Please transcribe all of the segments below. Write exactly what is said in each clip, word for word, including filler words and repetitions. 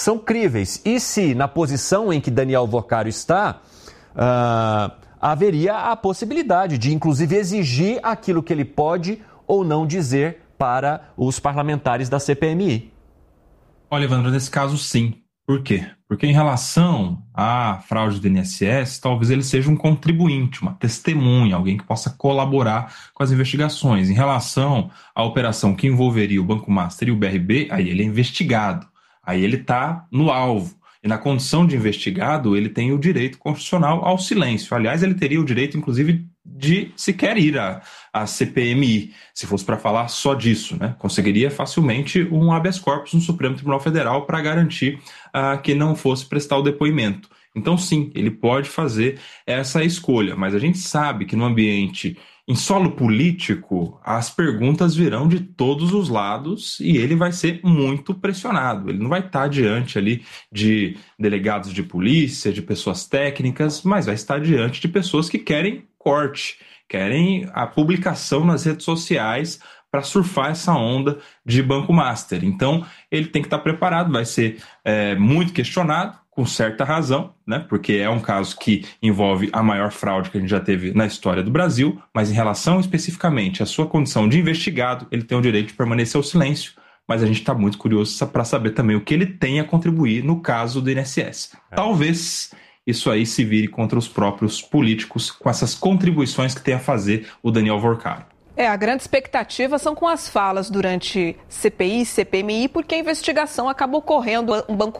são críveis. E se, na posição em que Daniel Vorcaro está, uh, haveria a possibilidade de, inclusive, exigir aquilo que ele pode ou não dizer para os parlamentares da C P M I. Olha, Evandro, nesse caso, sim. Por quê? Porque em relação à fraude do I N S S, talvez ele seja um contribuinte, uma testemunha, alguém que possa colaborar com as investigações. Em relação à operação que envolveria o Banco Master e o B R B, aí ele é investigado, aí ele está no alvo. E na condição de investigado, ele tem o direito constitucional ao silêncio. Aliás, ele teria o direito, inclusive, de sequer ir à, à C P M I, se fosse para falar só disso, né? Conseguiria facilmente um habeas corpus no Supremo Tribunal Federal para garantir uh, que não fosse prestar o depoimento. Então, sim, ele pode fazer essa escolha, mas a gente sabe que no ambiente em solo político, as perguntas virão de todos os lados e ele vai ser muito pressionado. Ele não vai estar diante ali de delegados de polícia, de pessoas técnicas, mas vai estar diante de pessoas que querem corte, querem a publicação nas redes sociais para surfar essa onda de Banco Master. Então, ele tem que estar preparado, vai ser é, muito questionado, com certa razão, né? Porque é um caso que envolve a maior fraude que a gente já teve na história do Brasil, mas em relação especificamente à sua condição de investigado, ele tem o direito de permanecer ao silêncio, mas a gente está muito curioso para saber também o que ele tem a contribuir no caso do I N S S. É. Talvez isso aí se vire contra os próprios políticos com essas contribuições que tem a fazer o Daniel Vorcaro. É, a grande expectativa são com as falas durante C P I, C P M I, porque a investigação acabou ocorrendo um banco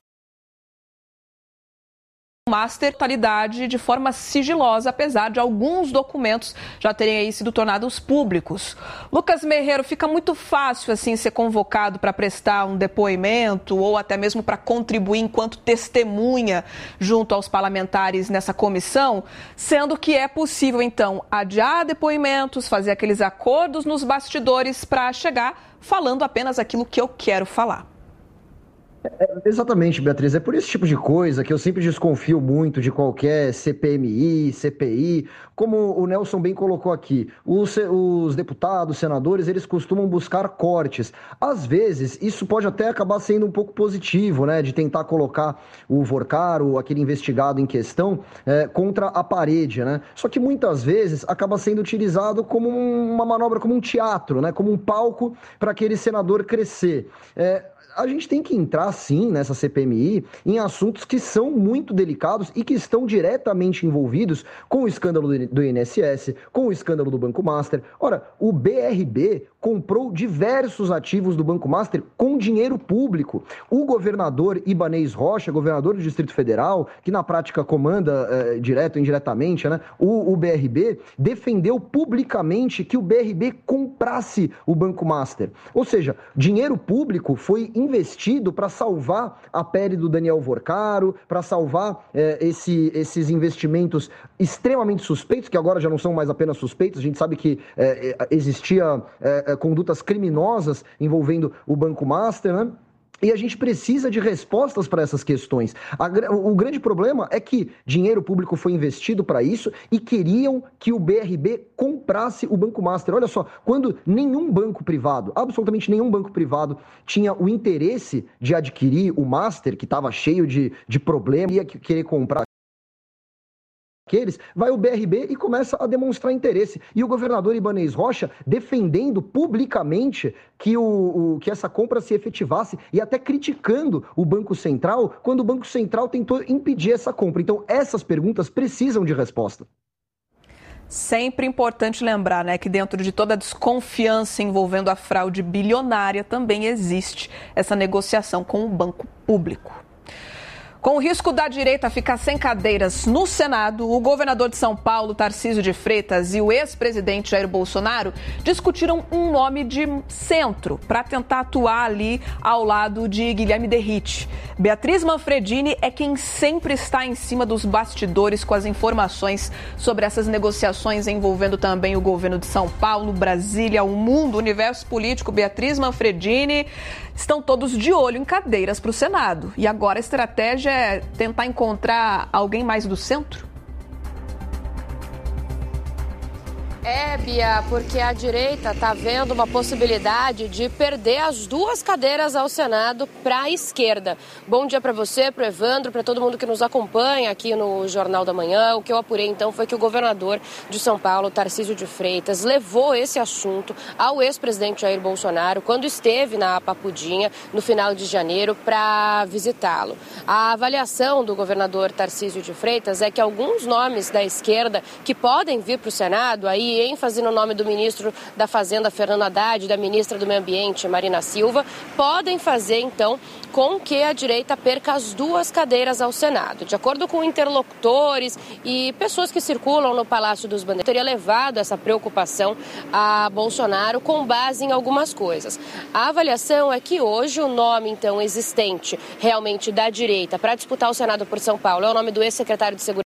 Master totalidade de forma sigilosa, apesar de alguns documentos já terem aí sido tornados públicos. Lucas Merreiro, fica muito fácil assim ser convocado para prestar um depoimento ou até mesmo para contribuir enquanto testemunha junto aos parlamentares nessa comissão, sendo que é possível então adiar depoimentos, fazer aqueles acordos nos bastidores para chegar falando apenas aquilo que eu quero falar. É, exatamente, Beatriz. É por esse tipo de coisa que eu sempre desconfio muito de qualquer C P M I, C P I. Como o Nelson bem colocou aqui, os, os deputados, senadores, eles costumam buscar cortes. Às vezes, isso pode até acabar sendo um pouco positivo, né? De tentar colocar o Vorcaro, aquele investigado em questão, é, contra a parede, né? Só que muitas vezes acaba sendo utilizado como uma manobra, como um teatro, né? Como um palco para aquele senador crescer. É, A gente tem que entrar, sim, nessa C P M I, em assuntos que são muito delicados e que estão diretamente envolvidos com o escândalo do I N S S, com o escândalo do Banco Master. Ora, o B R B comprou diversos ativos do Banco Master com dinheiro público. O governador Ibanez Rocha, governador do Distrito Federal, que na prática comanda, eh, direto ou indiretamente, né, o, o B R B, defendeu publicamente que o B R B comprasse o Banco Master. Ou seja, dinheiro público foi investido para salvar a pele do Daniel Vorcaro, para salvar é, esse, esses investimentos extremamente suspeitos, que agora já não são mais apenas suspeitos. A gente sabe que é, existia é, condutas criminosas envolvendo o Banco Master, né? E a gente precisa de respostas para essas questões. A, o grande problema é que dinheiro público foi investido para isso e queriam que o B R B comprasse o Banco Master. Olha só, quando nenhum banco privado, absolutamente nenhum banco privado, tinha o interesse de adquirir o Master, que estava cheio de, de problemas, ia querer comprar aqueles, vai o B R B e começa a demonstrar interesse. E o governador Ibanez Rocha defendendo publicamente que, o, o, que essa compra se efetivasse e até criticando o Banco Central quando o Banco Central tentou impedir essa compra. Então, essas perguntas precisam de resposta. Sempre importante lembrar, né, que dentro de toda a desconfiança envolvendo a fraude bilionária também existe essa negociação com o banco público. Com o risco da direita ficar sem cadeiras no Senado, o governador de São Paulo, Tarcísio de Freitas, e o ex-presidente Jair Bolsonaro discutiram um nome de centro para tentar atuar ali ao lado de Guilherme Derrite. Beatriz Manfredini é quem sempre está em cima dos bastidores com as informações sobre essas negociações envolvendo também o governo de São Paulo, Brasília, o mundo, o universo político. Beatriz Manfredini, estão todos de olho em cadeiras para o Senado. E agora a estratégia é tentar encontrar alguém mais do centro? É, Bia, porque a direita está vendo uma possibilidade de perder as duas cadeiras ao Senado para a esquerda. Bom dia para você, para o Evandro, para todo mundo que nos acompanha aqui no Jornal da Manhã. O que eu apurei, então, foi que o governador de São Paulo, Tarcísio de Freitas, levou esse assunto ao ex-presidente Jair Bolsonaro quando esteve na Papudinha, no final de janeiro, para visitá-lo. A avaliação do governador Tarcísio de Freitas é que alguns nomes da esquerda que podem vir para o Senado, aí ênfase no nome do ministro da Fazenda, Fernando Haddad, e da ministra do Meio Ambiente, Marina Silva, podem fazer, então, com que a direita perca as duas cadeiras ao Senado. De acordo com interlocutores e pessoas que circulam no Palácio dos Bandeirantes, teria levado essa preocupação a Bolsonaro com base em algumas coisas. A avaliação é que hoje o nome, então, existente realmente da direita para disputar o Senado por São Paulo é o nome do ex-secretário de Segurança,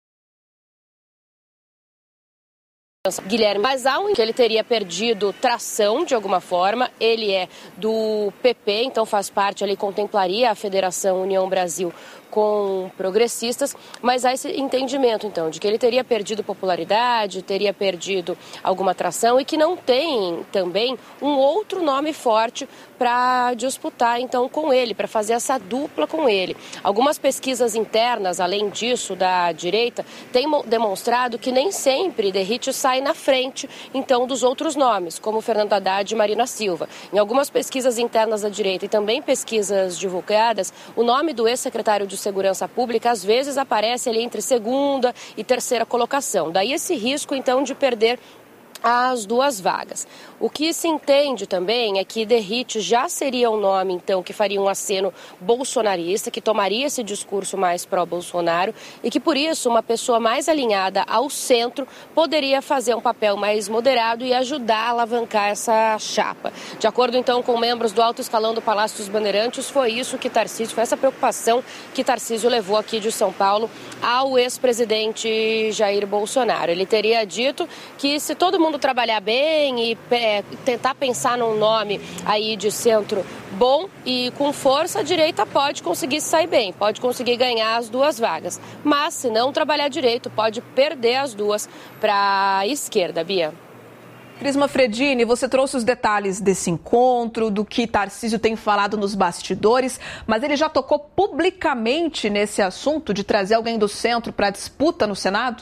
Guilherme, mas há um que ele teria perdido tração de alguma forma. Ele é do P P, então faz parte ali, contemplaria a Federação União Brasil com progressistas, mas há esse entendimento, então, de que ele teria perdido popularidade, teria perdido alguma atração e que não tem também um outro nome forte para disputar, então, com ele, para fazer essa dupla com ele. Algumas pesquisas internas, além disso, da direita, têm demonstrado que nem sempre Derrite sai na frente, então, dos outros nomes, como Fernando Haddad e Marina Silva. Em algumas pesquisas internas da direita e também pesquisas divulgadas, o nome do ex-secretário de Segurança Pública às vezes aparece ali entre segunda e terceira colocação. Daí esse risco, então, de perder as duas vagas. O que se entende também é que Derrite já seria um nome, então, que faria um aceno bolsonarista, que tomaria esse discurso mais pró-Bolsonaro e que, por isso, uma pessoa mais alinhada ao centro poderia fazer um papel mais moderado e ajudar a alavancar essa chapa. De acordo, então, com membros do alto escalão do Palácio dos Bandeirantes, foi isso que Tarcísio, foi essa preocupação que Tarcísio levou aqui de São Paulo ao ex-presidente Jair Bolsonaro. Ele teria dito que se todo mundo trabalhar bem e é, tentar pensar num nome aí de centro bom e com força, a direita pode conseguir sair bem, pode conseguir ganhar as duas vagas. Mas, se não trabalhar direito, pode perder as duas para a esquerda, Bia. Cris Manfredini, você trouxe os detalhes desse encontro, do que Tarcísio tem falado nos bastidores, mas ele já tocou publicamente nesse assunto de trazer alguém do centro para a disputa no Senado?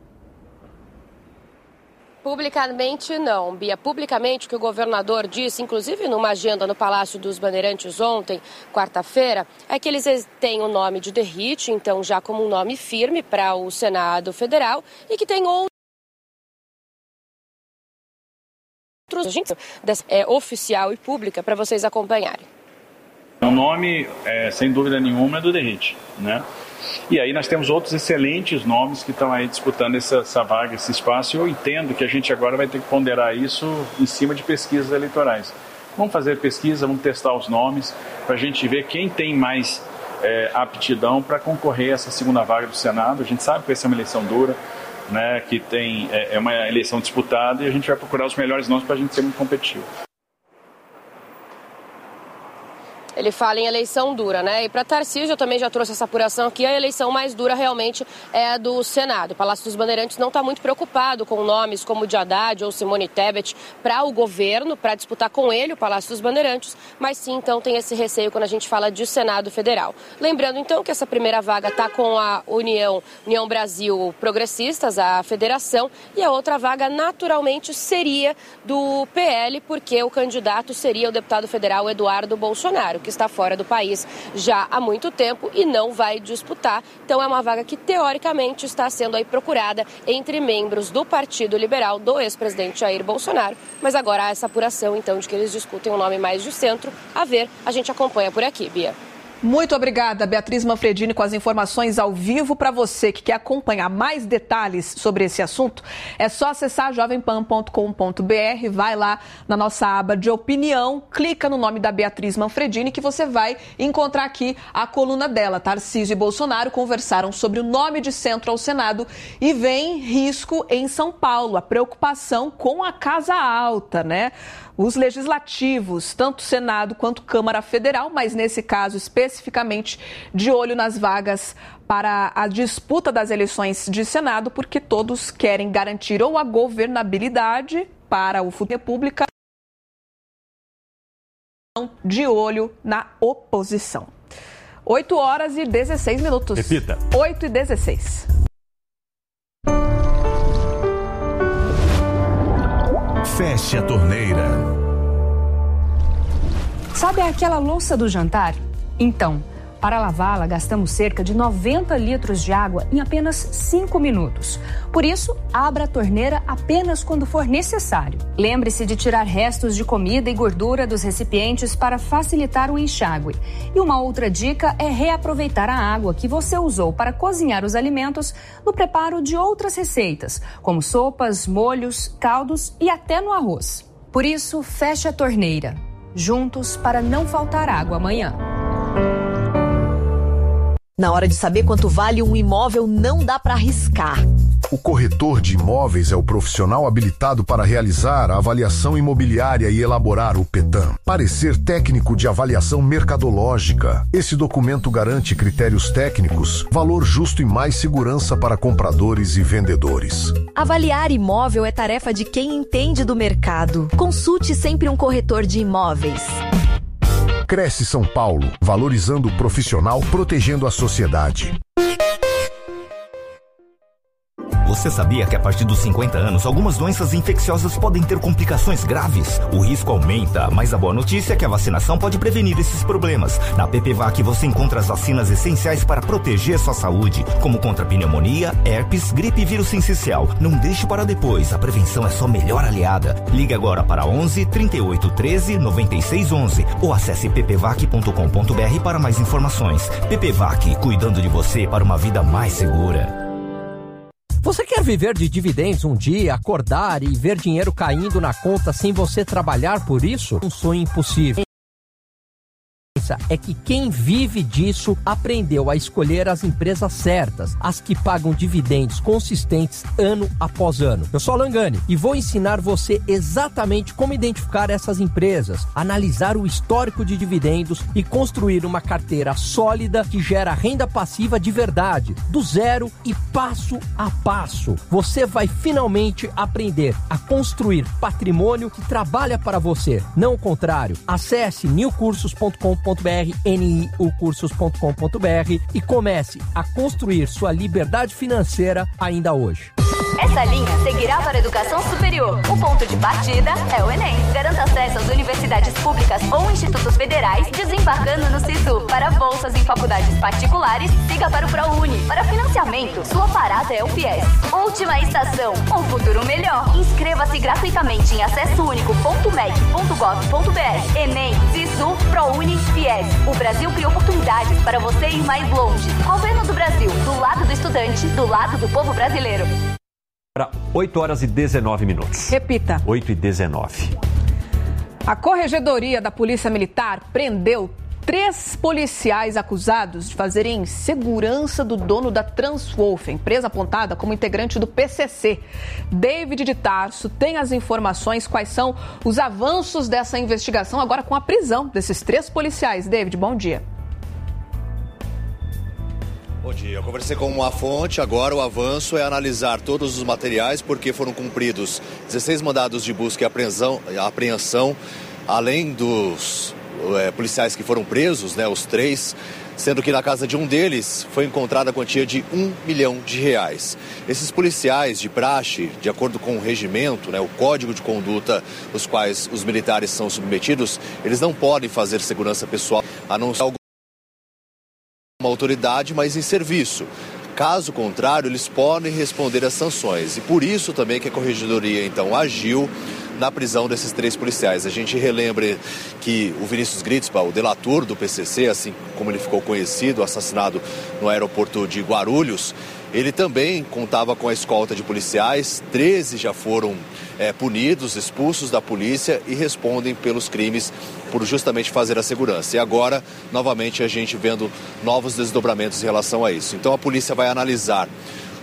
Publicamente não, Bia. Publicamente o que o governador disse, inclusive numa agenda no Palácio dos Bandeirantes ontem, quarta-feira, é que eles têm o nome de Derrite, então já como um nome firme para o Senado Federal, e que tem outros é, oficial e pública para vocês acompanharem. O nome, é, sem dúvida nenhuma, é do Derrite, né? E aí nós temos outros excelentes nomes que estão aí disputando essa, essa vaga, esse espaço, e eu entendo que a gente agora vai ter que ponderar isso em cima de pesquisas eleitorais. Vamos fazer pesquisa, vamos testar os nomes, para a gente ver quem tem mais é, aptidão para concorrer a essa segunda vaga do Senado. A gente sabe que vai ser uma eleição dura, né, que tem, é, é uma eleição disputada, e a gente vai procurar os melhores nomes para a gente ser muito competitivo. Ele fala em eleição dura, né? E para Tarcísio, eu também já trouxe essa apuração aqui, a eleição mais dura realmente é a do Senado. O Palácio dos Bandeirantes não está muito preocupado com nomes como de Haddad ou Simone Tebet para o governo, para disputar com ele o Palácio dos Bandeirantes, mas sim, então, tem esse receio quando a gente fala de Senado Federal. Lembrando, então, que essa primeira vaga está com a União, União Brasil Progressistas, a federação, e a outra vaga, naturalmente, seria do P L, porque o candidato seria o deputado federal Eduardo Bolsonaro, que está fora do país já há muito tempo e não vai disputar. Então é uma vaga que, teoricamente, está sendo aí procurada entre membros do Partido Liberal do ex-presidente Jair Bolsonaro. Mas agora há essa apuração, então, de que eles discutem um nome mais de centro. A ver, a gente acompanha por aqui, Bia. Muito obrigada, Beatriz Manfredini, com as informações ao vivo. Para você que quer acompanhar mais detalhes sobre esse assunto, é só acessar jovem pan ponto com ponto b r, vai lá na nossa aba de opinião, clica no nome da Beatriz Manfredini que você vai encontrar aqui a coluna dela. Tarcísio e Bolsonaro conversaram sobre o nome de centro ao Senado e vem risco em São Paulo, a preocupação com a Casa Alta, né? os legislativos, tanto Senado quanto Câmara Federal, mas nesse caso especificamente de olho nas vagas para a disputa das eleições de Senado, porque todos querem garantir ou a governabilidade para o futuro da República, de olho na oposição. oito horas e dezesseis minutos. Repita. oito e dezesseis. Feche a torneira. Sabe aquela louça do jantar? Então, para lavá-la, gastamos cerca de noventa litros de água em apenas cinco minutos. Por isso, abra a torneira apenas quando for necessário. Lembre-se de tirar restos de comida e gordura dos recipientes para facilitar o enxágue. E uma outra dica é reaproveitar a água que você usou para cozinhar os alimentos no preparo de outras receitas, como sopas, molhos, caldos e até no arroz. Por isso, feche a torneira. Juntos para não faltar água amanhã. Na hora de saber quanto vale um imóvel, não dá para arriscar. O corretor de imóveis é o profissional habilitado para realizar a avaliação imobiliária e elaborar o PETAM, parecer técnico de avaliação mercadológica. Esse documento garante critérios técnicos, valor justo e mais segurança para compradores e vendedores. Avaliar imóvel é tarefa de quem entende do mercado. Consulte sempre um corretor de imóveis. Cresce São Paulo, valorizando o profissional, protegendo a sociedade. Você sabia que a partir dos cinquenta anos, algumas doenças infecciosas podem ter complicações graves? O risco aumenta, mas a boa notícia é que a vacinação pode prevenir esses problemas. Na PPVAC você encontra as vacinas essenciais para proteger sua saúde, como contra pneumonia, herpes, gripe e vírus sincicial. Não deixe para depois, a prevenção é sua melhor aliada. Ligue agora para onze, trinta e oito, treze, noventa e seis, onze ou acesse p p vac ponto com ponto b r para mais informações. PPVAC, cuidando de você para uma vida mais segura. Você quer viver de dividendos um dia, acordar e ver dinheiro caindo na conta sem você trabalhar por isso? Um sonho impossível. É que quem vive disso aprendeu a escolher as empresas certas, as que pagam dividendos consistentes ano após ano. Eu sou Alan Gani e vou ensinar você exatamente como identificar essas empresas, analisar o histórico de dividendos e construir uma carteira sólida que gera renda passiva de verdade, do zero e passo a passo. Você vai finalmente aprender a construir patrimônio que trabalha para você, não o contrário. Acesse new cursos ponto com ponto b r, n i u cursos ponto com ponto b r e comece a construir sua liberdade financeira ainda hoje. Essa linha seguirá para a educação superior. O ponto de partida é o Enem. Garanta acesso às universidades públicas ou institutos federais, desembarcando no SISU. Para bolsas em faculdades particulares, siga para o ProUni. Para financiamento, sua parada é o FIES. Última estação, um futuro melhor. Inscreva-se gratuitamente em acesso único ponto mec ponto gov ponto b r. Enem, SISU, ProUni, FIES. O Brasil cria oportunidades para você ir mais longe. Governo do Brasil, do lado do estudante, do lado do povo brasileiro. Para oito horas e dezenove minutos. Repita. oito e dezenove. A Corregedoria da Polícia Militar prendeu três policiais acusados de fazerem segurança do dono da Transwolf, empresa apontada como integrante do P C C. David de Tarso tem as informações, quais são os avanços dessa investigação agora com a prisão desses três policiais. David, bom dia. Bom dia, eu conversei com uma fonte, agora o avanço é analisar todos os materiais porque foram cumpridos dezesseis mandados de busca e apreensão, apreensão além dos é, policiais que foram presos, né, os três, sendo que na casa de um deles foi encontrada a quantia de um milhão de reais. Esses policiais de praxe, de acordo com o regimento, né, o código de conduta os quais os militares são submetidos, eles não podem fazer segurança pessoal, a não ser uma autoridade, mas em serviço. Caso contrário, eles podem responder às sanções. E por isso também que a Corregedoria, então, agiu na prisão desses três policiais. A gente relembra que o Vinícius Gritzpa, o delator do P C C, assim como ele ficou conhecido, assassinado no aeroporto de Guarulhos, ele também contava com a escolta de policiais. treze já foram é, punidos, expulsos da polícia e respondem pelos crimes por justamente fazer a segurança. E agora, novamente, a gente vendo novos desdobramentos em relação a isso. Então a polícia vai analisar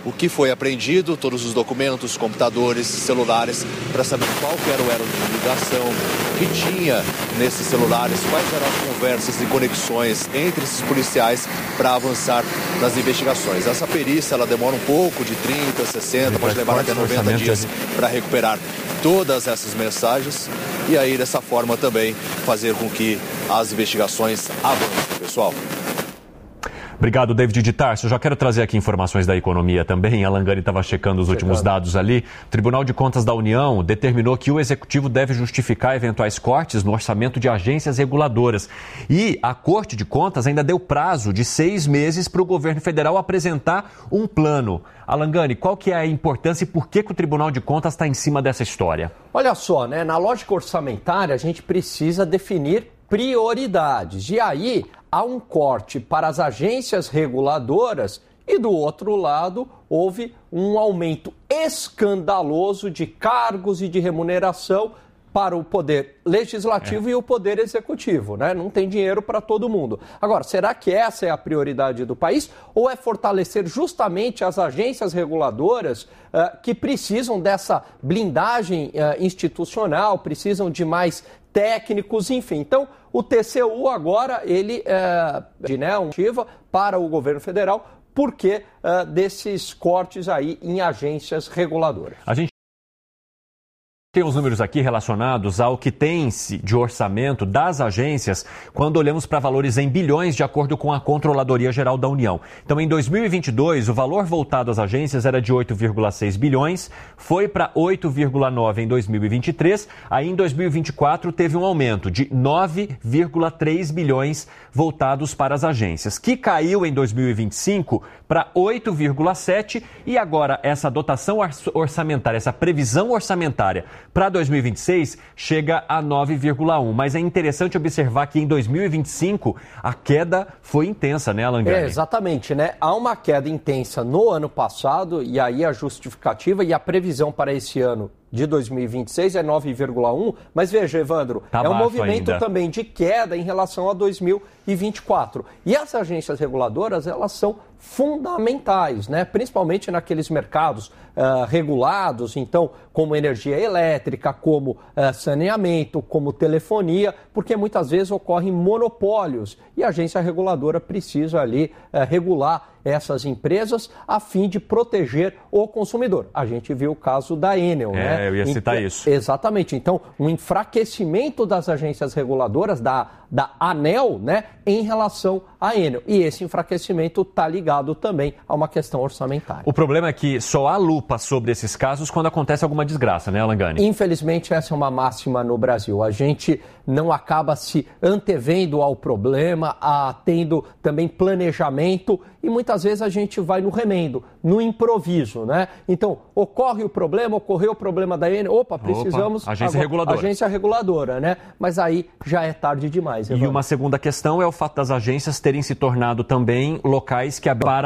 o que foi apreendido, todos os documentos, computadores, celulares, para saber qual que era o elo de ligação, o que tinha nesses celulares, quais eram as conversas e conexões entre esses policiais para avançar nas investigações. Essa perícia ela demora um pouco, de trinta, sessenta, pode levar até noventa dias para recuperar todas essas mensagens e aí dessa forma também fazer com que as investigações avancem, pessoal. Obrigado, David de Tarso. Eu já quero trazer aqui informações da economia também. A Langani estava checando os últimos dados ali. O Tribunal de Contas da União determinou que o Executivo deve justificar eventuais cortes no orçamento de agências reguladoras. E a Corte de Contas ainda deu prazo de seis meses para o governo federal apresentar um plano. A Langani, qual que é a importância e por que, que o Tribunal de Contas está em cima dessa história? Olha só, né? Na lógica orçamentária, a gente precisa definir prioridades. E aí há um corte para as agências reguladoras e, do outro lado, houve um aumento escandaloso de cargos e de remuneração para o poder legislativo é. e o poder executivo, né? Não tem dinheiro para todo mundo. Agora, será que essa é a prioridade do país ou é fortalecer justamente as agências reguladoras uh, que precisam dessa blindagem uh, institucional, precisam de mais técnicos, enfim. Então, o T C U agora, ele é de, né, um ativa para o governo federal, porque uh, desses cortes aí em agências reguladoras. A gente tem os números aqui relacionados ao que tem-se de orçamento das agências quando olhamos para valores em bilhões de acordo com a Controladoria Geral da União. Então, em dois mil e vinte e dois, o valor voltado às agências era de oito vírgula seis bilhões, foi para oito vírgula nove em dois mil e vinte e três, aí em dois mil e vinte e quatro teve um aumento de nove vírgula três bilhões voltados para as agências, que caiu em dois mil e vinte e cinco para oito vírgula sete e agora essa dotação orçamentária, essa previsão orçamentária para dois mil e vinte e seis chega a nove vírgula um. Mas é interessante observar que em dois mil e vinte e cinco a queda foi intensa, né, Langani? É, exatamente, né? Há uma queda intensa no ano passado e aí a justificativa e a previsão para esse ano de dois mil e vinte e seis é nove vírgula um, mas veja, Evandro, tá é um movimento ainda. também de queda em relação a dois mil e vinte e quatro. E as agências reguladoras, elas são fundamentais, né? Principalmente naqueles mercados uh, regulados, então, como energia elétrica, como uh, saneamento, como telefonia, porque muitas vezes ocorrem monopólios e a agência reguladora precisa ali uh, regular essas empresas a fim de proteger o consumidor. A gente viu o caso da Enel, é, né? É, eu ia citar então, isso. Exatamente. Então, um enfraquecimento das agências reguladoras, da, da ANEEL, né, em relação à Enel. E esse enfraquecimento está ligado também a uma questão orçamentária. O problema é que só há lupa sobre esses casos quando acontece alguma desgraça, né, Langani? Infelizmente, essa é uma máxima no Brasil. A gente não acaba se antevendo ao problema, a, tendo também planejamento e muitas vezes a gente vai no remendo, no improviso, né? Então, ocorre o problema, ocorreu o problema da Enel, opa, precisamos... Opa, agência agora, reguladora. Agência reguladora, né? Mas aí já é tarde demais. E uma segunda questão é o fato das agências terem se tornado também locais que abriram...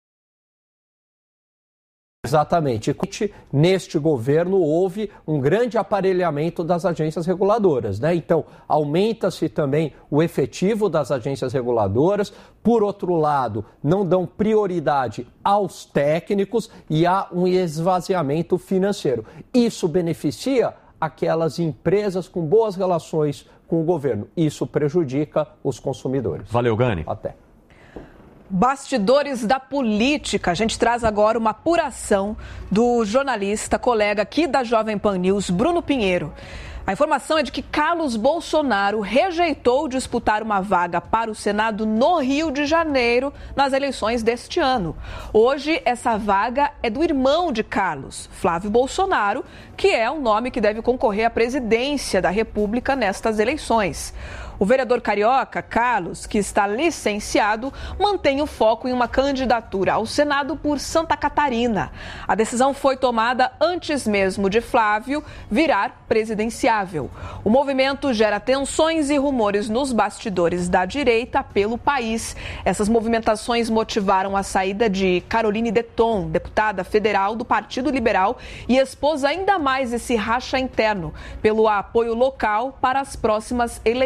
Exatamente. Neste governo houve um grande aparelhamento das agências reguladoras, né? Então, aumenta-se também o efetivo das agências reguladoras. Por outro lado, não dão prioridade aos técnicos e há um esvaziamento financeiro. Isso beneficia aquelas empresas com boas relações com o governo. Isso prejudica os consumidores. Valeu, Gani. Até. Bastidores da política. A gente traz agora uma apuração do jornalista, colega aqui da Jovem Pan News, Bruno Pinheiro. A informação é de que Carlos Bolsonaro rejeitou disputar uma vaga para o Senado no Rio de Janeiro nas eleições deste ano. Hoje, essa vaga é do irmão de Carlos, Flávio Bolsonaro, que é o nome que deve concorrer à presidência da República nestas eleições. O vereador carioca, Carlos, que está licenciado, mantém o foco em uma candidatura ao Senado por Santa Catarina. A decisão foi tomada antes mesmo de Flávio virar presidenciável. O movimento gera tensões e rumores nos bastidores da direita pelo país. Essas movimentações motivaram a saída de Caroline Detton, deputada federal do Partido Liberal, e expôs ainda mais esse racha interno pelo apoio local para as próximas eleições.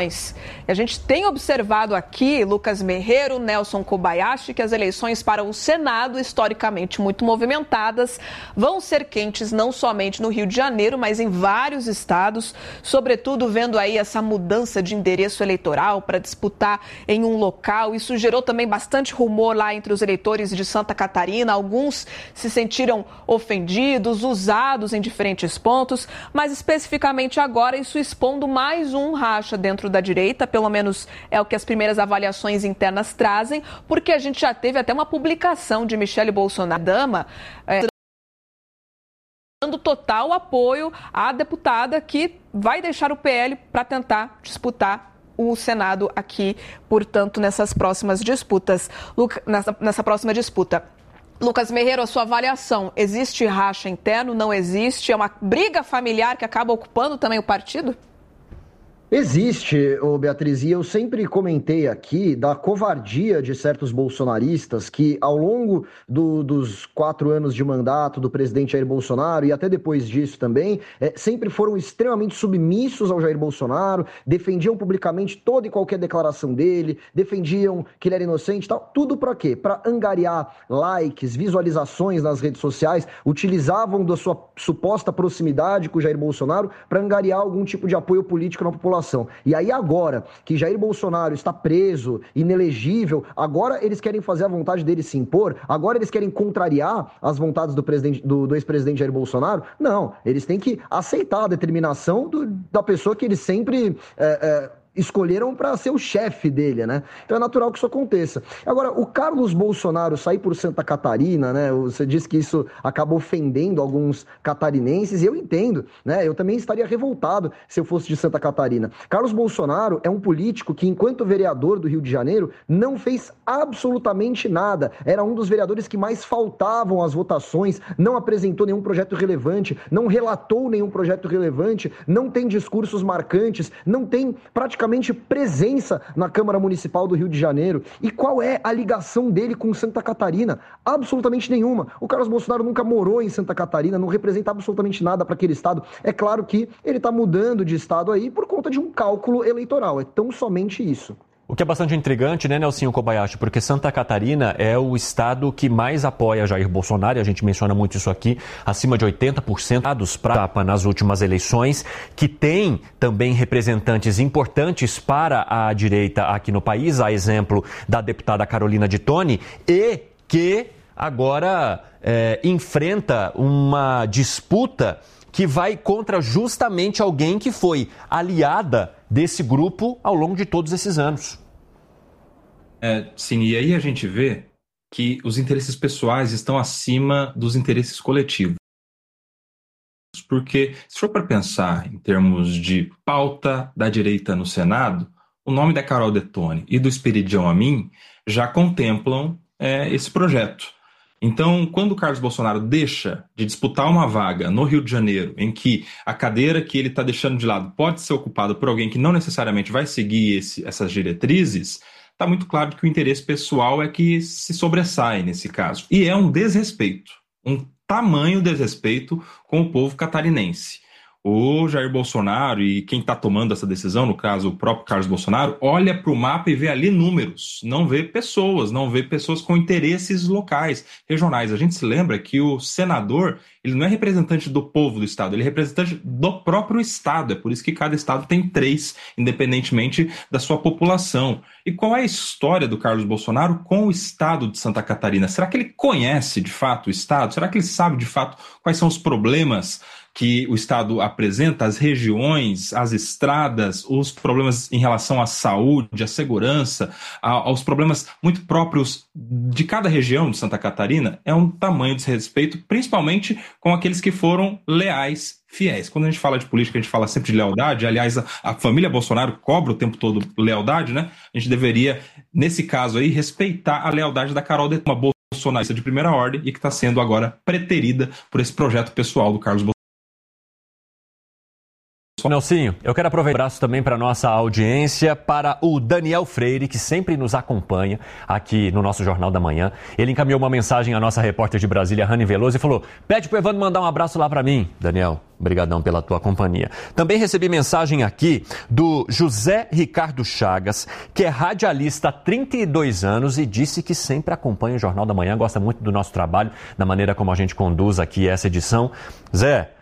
eleições. E a gente tem observado aqui, Lucas Merreiro, Nelson Kobayashi, que as eleições para o Senado, historicamente muito movimentadas, vão ser quentes não somente no Rio de Janeiro, mas em vários estados, sobretudo vendo aí essa mudança de endereço eleitoral para disputar em um local. Isso gerou também bastante rumor lá entre os eleitores de Santa Catarina. Alguns se sentiram ofendidos, usados em diferentes pontos, mas especificamente agora isso expondo mais um racha dentro da direita, pelo menos é o que as primeiras avaliações internas trazem, porque a gente já teve até uma publicação de Michele Bolsonaro, dama, é, dando total apoio à deputada que vai deixar o P L para tentar disputar o Senado aqui, portanto, nessas próximas disputas. Luca, nessa, nessa próxima disputa. Lucas Merreiro, a sua avaliação, existe racha interno, não existe? É uma briga familiar que acaba ocupando também o partido? Existe, ô Beatriz, e eu sempre comentei aqui da covardia de certos bolsonaristas que, ao longo do, dos quatro anos de mandato do presidente Jair Bolsonaro e até depois disso também, é, sempre foram extremamente submissos ao Jair Bolsonaro, defendiam publicamente toda e qualquer declaração dele, defendiam que ele era inocente e tal. Tudo para quê? Para angariar likes, visualizações nas redes sociais, utilizavam da sua suposta proximidade com o Jair Bolsonaro para angariar algum tipo de apoio político na população. E aí agora que Jair Bolsonaro está preso, inelegível, agora eles querem fazer a vontade dele se impor? Agora eles querem contrariar as vontades do, presidente, do, do ex-presidente Jair Bolsonaro? Não, eles têm que aceitar a determinação do, da pessoa que eles sempre... É, é, escolheram para ser o chefe dele, né? Então é natural que isso aconteça. Agora, o Carlos Bolsonaro sair por Santa Catarina, né? Você disse que isso acaba ofendendo alguns catarinenses, e eu entendo, né? Eu também estaria revoltado se eu fosse de Santa Catarina. Carlos Bolsonaro é um político que, enquanto vereador do Rio de Janeiro, não fez absolutamente nada. Era um dos vereadores que mais faltavam às votações, não apresentou nenhum projeto relevante, não relatou nenhum projeto relevante, não tem discursos marcantes, não tem praticamente presença na Câmara Municipal do Rio de Janeiro. E qual é a ligação dele com Santa Catarina? Absolutamente nenhuma. O Carlos Bolsonaro nunca morou em Santa Catarina, não representa absolutamente nada para aquele estado. É claro que ele está mudando de estado aí por conta de um cálculo eleitoral. É tão somente isso. O que é bastante intrigante, né, Nelsinho Kobayashi, porque Santa Catarina é o estado que mais apoia Jair Bolsonaro, e a gente menciona muito isso aqui, acima de oitenta por cento dados para nas últimas eleições, que tem também representantes importantes para a direita aqui no país, a exemplo da deputada Carolina de Toni, e que agora é, enfrenta uma disputa que vai contra justamente alguém que foi aliada desse grupo ao longo de todos esses anos. É, sim, e aí a gente vê que os interesses pessoais estão acima dos interesses coletivos. Porque, se for para pensar em termos de pauta da direita no Senado, o nome da Carol de Toni e do Esperidião Amin já contemplam é, esse projeto. Então, quando o Carlos Bolsonaro deixa de disputar uma vaga no Rio de Janeiro, em que a cadeira que ele está deixando de lado pode ser ocupada por alguém que não necessariamente vai seguir esse, essas diretrizes, está muito claro que o interesse pessoal é que se sobressai nesse caso. E é um desrespeito, um tamanho desrespeito com o povo catarinense. O Jair Bolsonaro e quem está tomando essa decisão, no caso o próprio Carlos Bolsonaro, olha para o mapa e vê ali números, não vê pessoas, não vê pessoas com interesses locais, regionais. A gente se lembra que o senador, ele não é representante do povo do estado, ele é representante do próprio estado, é por isso que cada estado tem três, independentemente da sua população. E qual é a história do Carlos Bolsonaro com o estado de Santa Catarina? Será que ele conhece de fato o estado? Será que ele sabe de fato quais são os problemas que o estado apresenta, as regiões, as estradas, os problemas em relação à saúde, à segurança, aos problemas muito próprios de cada região de Santa Catarina? É um tamanho de desrespeito, principalmente com aqueles que foram leais, fiéis. Quando a gente fala de política, a gente fala sempre de lealdade. Aliás, a, a família Bolsonaro cobra o tempo todo lealdade, né? A gente deveria, nesse caso aí, respeitar a lealdade da Carol de uma bolsonarista de primeira ordem e que está sendo agora preterida por esse projeto pessoal do Carlos Bolsonaro. Nelsinho, eu quero aproveitar um abraço também para a nossa audiência, para o Daniel Freire, que sempre nos acompanha aqui no nosso Jornal da Manhã. Ele encaminhou uma mensagem à nossa repórter de Brasília, Rani Veloso, e falou: pede para o Evandro mandar um abraço lá para mim. Daniel, brigadão pela tua companhia. Também recebi mensagem aqui do José Ricardo Chagas, que é radialista há trinta e dois anos e disse que sempre acompanha o Jornal da Manhã, gosta muito do nosso trabalho, da maneira como a gente conduz aqui essa edição. Zé,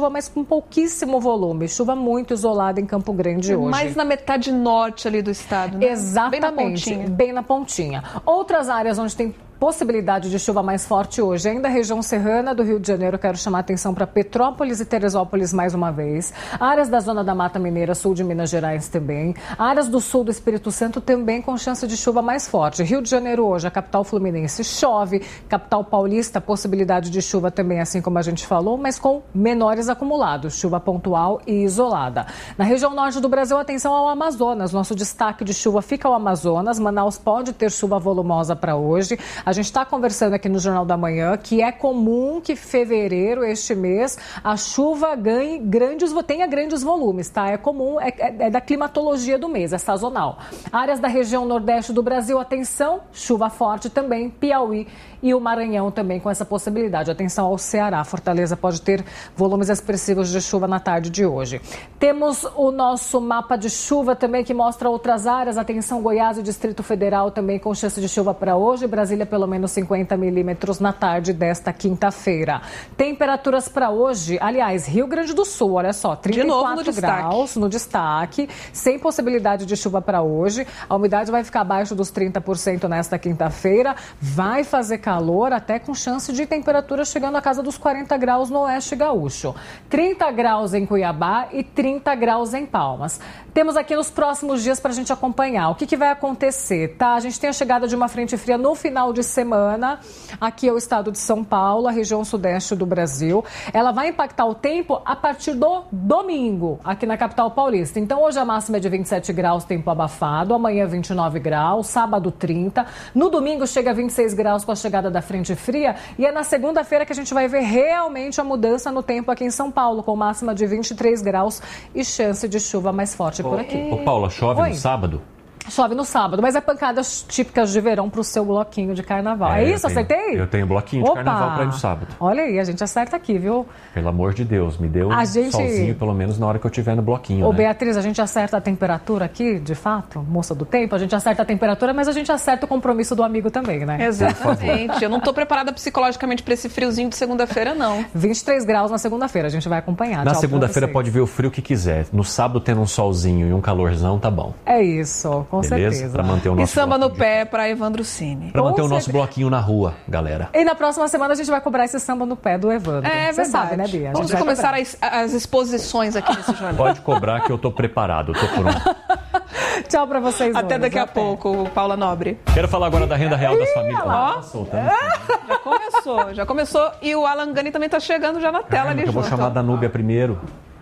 chuva, mas com pouquíssimo volume. Chuva muito isolada em Campo Grande hoje. Mais na metade norte ali do estado, né? Exatamente, bem na pontinha. Bem na pontinha. Outras áreas onde tem possibilidade de chuva mais forte hoje, ainda a região serrana do Rio de Janeiro, quero chamar a atenção para Petrópolis e Teresópolis mais uma vez, áreas da zona da Mata Mineira, sul de Minas Gerais também, áreas do sul do Espírito Santo também com chance de chuva mais forte. Rio de Janeiro hoje, a capital fluminense chove, capital paulista, possibilidade de chuva também, assim como a gente falou, mas com menores acumulados, chuva pontual e isolada. Na região norte do Brasil, atenção ao Amazonas, nosso destaque de chuva fica ao Amazonas, Manaus pode ter chuva volumosa para hoje. A gente está conversando aqui no Jornal da Manhã que é comum que fevereiro, este mês, a chuva ganhe grandes, tenha grandes volumes, tá? É comum, é, é da climatologia do mês, é sazonal. Áreas da região nordeste do Brasil, atenção, chuva forte também, Piauí e o Maranhão também com essa possibilidade. Atenção ao Ceará, Fortaleza pode ter volumes expressivos de chuva na tarde de hoje. Temos o nosso mapa de chuva também que mostra outras áreas, atenção Goiás e Distrito Federal também com chance de chuva para hoje, Brasília pelo menos cinquenta milímetros na tarde desta quinta-feira. Temperaturas para hoje, aliás, Rio Grande do Sul, olha só, trinta e quatro graus no destaque, sem possibilidade de chuva para hoje. A umidade vai ficar abaixo dos trinta por cento nesta quinta-feira. Vai fazer calor, até com chance de temperatura chegando à casa dos quarenta graus no oeste gaúcho. trinta graus em Cuiabá e trinta graus em Palmas. Temos aqui nos próximos dias para a gente acompanhar o que, que vai acontecer, tá? A gente tem a chegada de uma frente fria no final de semana, aqui é o estado de São Paulo, a região sudeste do Brasil. Ela vai impactar o tempo a partir do domingo, aqui na capital paulista. Então, hoje a máxima é de vinte e sete graus, tempo abafado. Amanhã, vinte e nove graus, sábado, trinta. No domingo, chega a vinte e seis graus com a chegada da frente fria. E é na segunda-feira que a gente vai ver realmente a mudança no tempo aqui em São Paulo, com máxima de vinte e três graus e chance de chuva mais forte por aqui. Ô, Paula, chove Oi. no sábado? Chove no sábado, mas é pancadas típicas de verão para o seu bloquinho de carnaval. É, é isso? Eu tenho, acertei? Eu tenho bloquinho Opa. de carnaval para ir no sábado. Olha aí, a gente acerta aqui, viu? Pelo amor de Deus, me deu um gente... solzinho, pelo menos na hora que eu estiver no bloquinho. Ô, né? Beatriz, a gente acerta a temperatura aqui, de fato, moça do tempo, a gente acerta a temperatura, mas a gente acerta o compromisso do amigo também, né? Exatamente. Eu não estou preparada psicologicamente para esse friozinho de segunda-feira, não. vinte e três graus na segunda-feira, a gente vai acompanhar. Na segunda-feira pode ver o frio que quiser. No sábado, tendo um solzinho e um calorzão, tá bom. É isso, com Beleza? certeza. Para manter o nosso E samba no pé para Evandro Cine. Para manter o nosso bloquinho na rua, galera. E na próxima semana a gente vai cobrar esse samba no pé do Evandro. É Você verdade. sabe, né, Bia? A Vamos gente começar as, as exposições aqui nesse jornal. Pode cobrar que eu tô preparado, eu tô pronto. Tchau pra vocês. Até hoje. daqui a Até. pouco, Paula Nobre. Quero falar agora da renda real das famílias. Ó, Ah, soltando. já começou, já começou. E o Alan Gani também tá chegando já na tela ali Eu vou junto. chamar a Danúbia primeiro.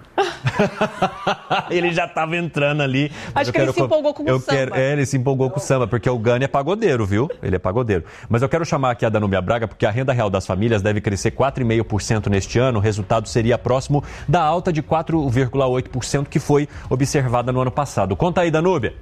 Ele já estava entrando ali. Acho que ele se empolgou com o eu samba. Quero, é, ele se empolgou com o samba, porque o Gani é pagodeiro, viu? Ele é pagodeiro. Mas eu quero chamar aqui a Danúbia Braga, porque a renda real das famílias deve crescer quatro vírgula cinco por cento neste ano. O resultado seria próximo da alta de quatro vírgula oito por cento que foi observada no ano passado. Conta aí, Danúbia.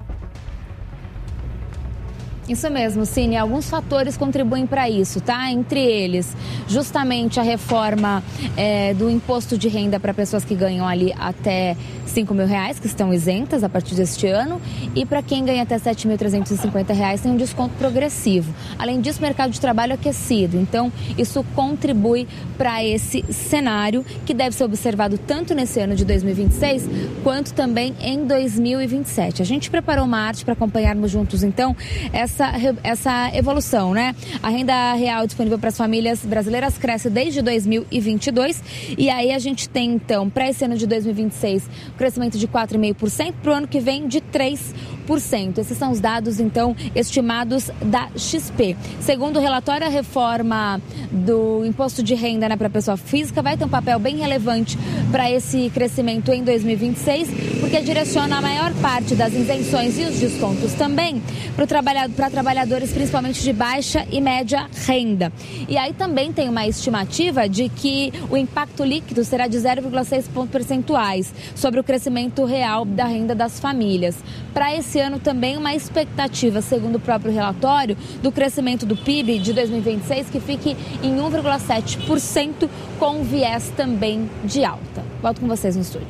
Isso mesmo, Cine. Alguns fatores contribuem para isso, tá? Entre eles, justamente a reforma é, do imposto de renda para pessoas que ganham ali até cinco mil reais, que estão isentas a partir deste ano, e para quem ganha até sete mil trezentos e cinquenta reais tem um desconto progressivo. Além disso, mercado de trabalho aquecido. Então, isso contribui para esse cenário que deve ser observado tanto nesse ano de dois mil e vinte e seis quanto também em dois mil e vinte e sete. A gente preparou uma arte para acompanharmos juntos, então, essa Essa, essa evolução, né? A renda real disponível para as famílias brasileiras cresce desde dois mil e vinte e dois e aí a gente tem, então, para esse ano de dois mil e vinte e seis, um crescimento de quatro vírgula cinco por cento, para o ano que vem de três por cento. Esses são os dados, então, estimados da X P. Segundo o relatório, a reforma do imposto de renda, né, para a pessoa física vai ter um papel bem relevante para esse crescimento em dois mil e vinte e seis, porque direciona a maior parte das isenções e os descontos também para o trabalhador, para trabalhadores principalmente de baixa e média renda. E aí também tem uma estimativa de que o impacto líquido será de zero vírgula seis pontos percentuais sobre o crescimento real da renda das famílias. Para esse ano também uma expectativa, segundo o próprio relatório, do crescimento do P I B de dois mil e vinte e seis que fique em um vírgula sete por cento com viés também de alta. Volto com vocês no estúdio.